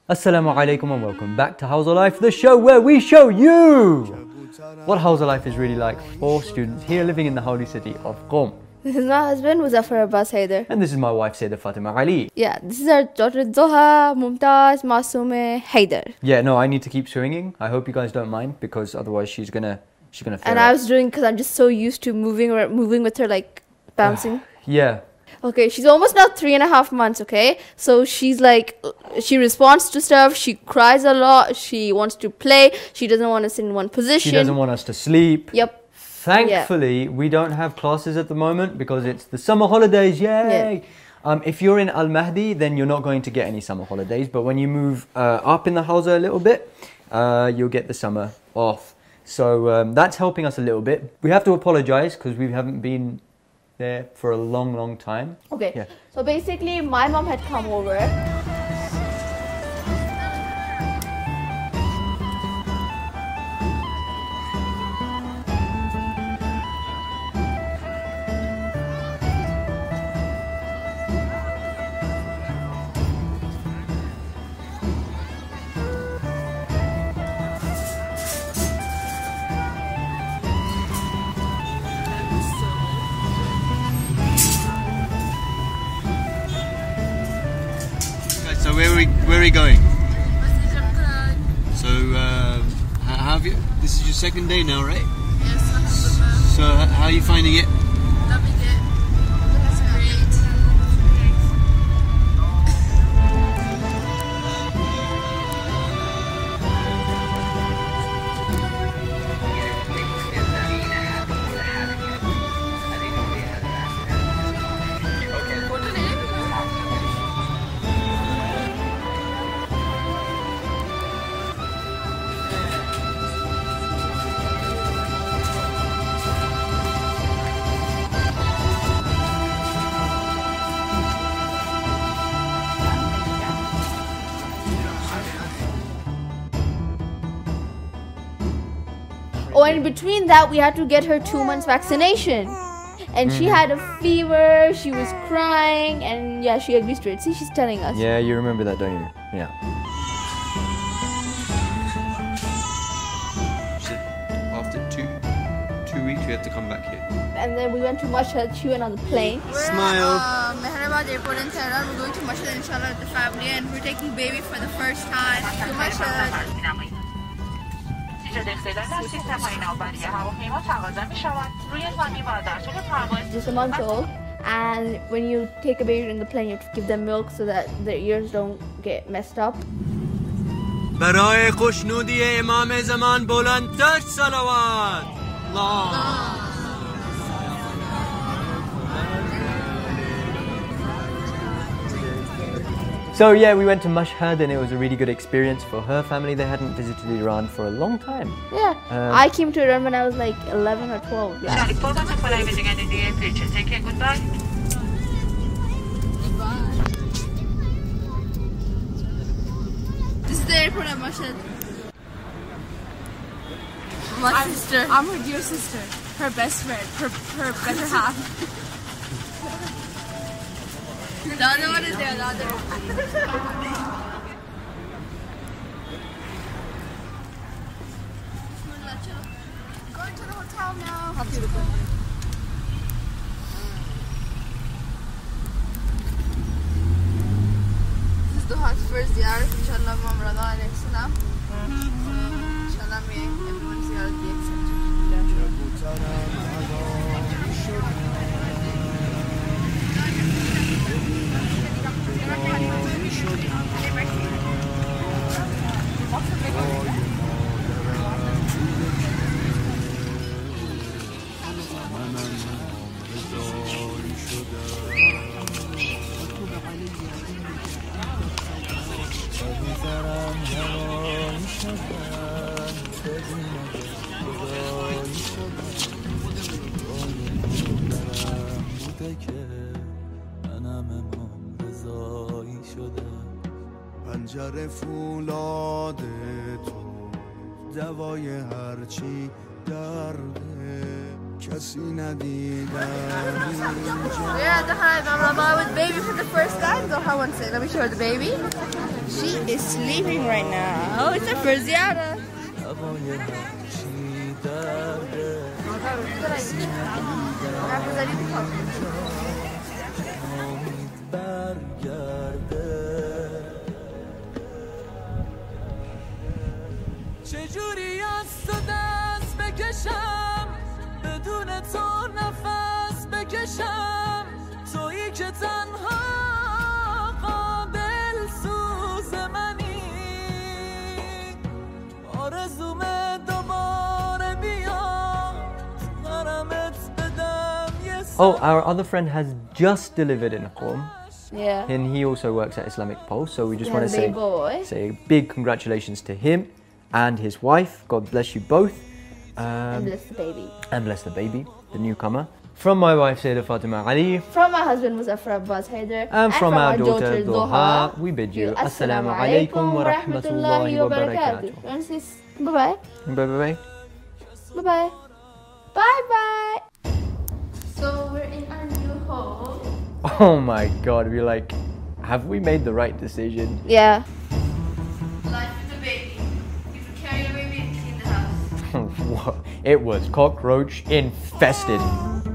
Assalamu alaikum and welcome back to How's Life, the show where we show you what How's Life is really like for students here living in the holy city of Qom. This is my husband, Muzaffar Abbas Haider. And this is my wife, Sayyidah Fatima Ali. Yeah, this is our daughter Zoha Mumtaz Masume Haider. Yeah, no, I need to keep swinging. I hope you guys don't mind because otherwise she's gonna fail. And I was doing because I'm just so used to moving with her, like bouncing. Yeah. Okay, she's almost now 3.5 months, okay? So she's like, she responds to stuff, she cries a lot, she wants to play, she doesn't want to sit in one position. She doesn't want us to sleep. Yep. Thankfully, we don't have classes at the moment because it's the summer holidays, yay! Yeah. If you're in Al Mahdi, then you're not going to get any summer holidays. But when you move up in the Hawza a little bit, you'll get the summer off. So that's helping us a little bit. We have to apologize because we haven't been there for a long time. Okay, yeah. So basically my mom had come over. So where are we going? So how have you? This is your second day now, right? Yes. So how are you finding it? Loving it. It's great. Oh, and in between that, we had to get her 2 months vaccination. And she had a fever, she was crying, and yeah, she agrees to it. See, she's telling us. Yeah, you remember that, don't you? Yeah. So after two weeks, we have to come back here. And then we went to Mashhad, she went on the plane. Smile. Mehrabad Airport in Tehran. We're going to Mashhad inshallah with the family, and we're taking baby for the first time to Mashhad. Just a month old, and when you take a baby in the plane, you have to give them milk so that their ears don't get messed up. برای خوشنودی امام زمان بلندتر صلوات. الله. So yeah, we went to Mashhad and it was a really good experience for her family. They hadn't visited Iran for a long time. Yeah, I came to Iran when I was like 11 or 12. Yeah. This is the airport at Mashhad. My sister. I'm her dear sister. Her best friend. Her better half. The other one is there, the other one. Going to the hotel now. How beautiful. This is Duha's first ziyarat, inshallah, Imam Rada alayhi salam. Inshallah, may everyone ziyarat be accepted. پنجره فولاد تو دوای هرچی درده کسی ندیدن We're at the High Imam Rama with baby for the first time. So how wants it? Let me show her the baby. She is sleeping right now. Oh, it's her first ziyara. چجوری از تو دست بکشم بدون تو نفس بکشم تویی که تنها قابل سوز منی آرزومه دوباره بیاد غرامت بدم یه Oh, our other friend has just delivered in Qom, Yeah. and he also works at Islamic Pulse. So we just Yeah, want to baby boy. say a big congratulations to him and his wife. God bless you both. And bless the baby. And bless the baby, the newcomer. From my wife, Sayyidah Fatima Ali. From my husband, Muzaffar Abbas Haider. And from our daughter, Duha. Duha, we bid you Assalamu alaikum wa rahmatullahi wa barakatuh. You want to say bye-bye? Bye-bye. Bye-bye. Bye-bye. So we're in our new home. Oh my God, we're like, have we made the right decision? Yeah. Life with the baby. You have to carry the baby and clean the house. It was cockroach infested.